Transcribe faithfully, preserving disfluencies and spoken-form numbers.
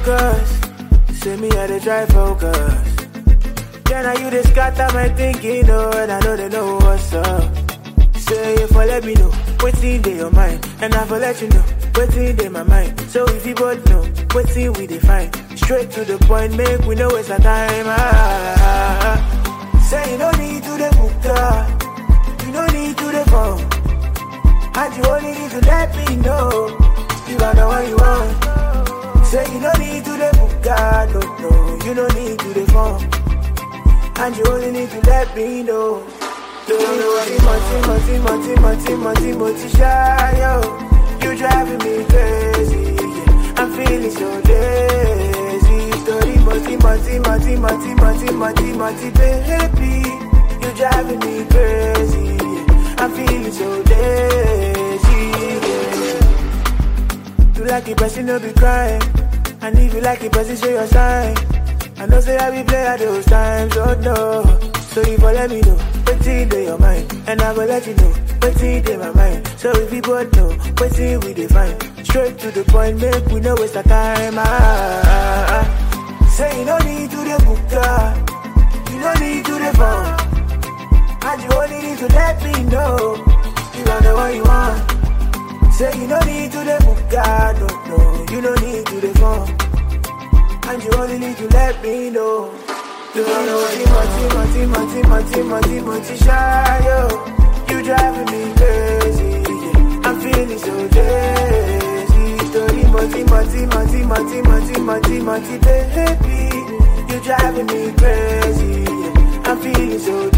focus. Say me how they try focus. Yeah, now you just scatter my thinking, oh, and I know they know what's up. Say if I let me know, what's in your mind, and I will let you know, what's in my mind. So if you both know, what's in we define. Straight to the point, make we know it's a time. Ah, say you don't need to the book, you don't need to the phone, and you only need to let me know you are the one you want. Say you don't need to the book, no, no, you don't need to the phone, and you only need to let me know. Don't know Timothy, Timothy, Timothy, Timothy, Timothy, shy, yo. You driving me crazy, yeah. I'm feeling so lazy. Timothy, Timothy, Timothy, Timothy, Timothy, baby, you driving me crazy, yeah. I'm feeling so lazy, yeah. You like it, but you no be crying. And if you like it, but you show your sign. I know say I be play at those times, oh no. So if you let me know, what's in your mind, and I will let you know, what's in my mind. So if you both know, what's in we define. Straight to the point, make we know it's a time. Ah, ah, ah. Say you don't need to the book, you don't need to the phone, and you only need to let me know you are the one you want. Say you don't need to the book, no, no, you don't need to the phone, and you only need to let me know. You know Timothy, Timothy, Timothy, Timothy, Timothy, shy, yo. You driving me crazy, yeah. I'm feeling so lazy. Timothy, Timothy, Timothy, Timothy, Timothy, baby, you driving me crazy, yeah. I'm feeling so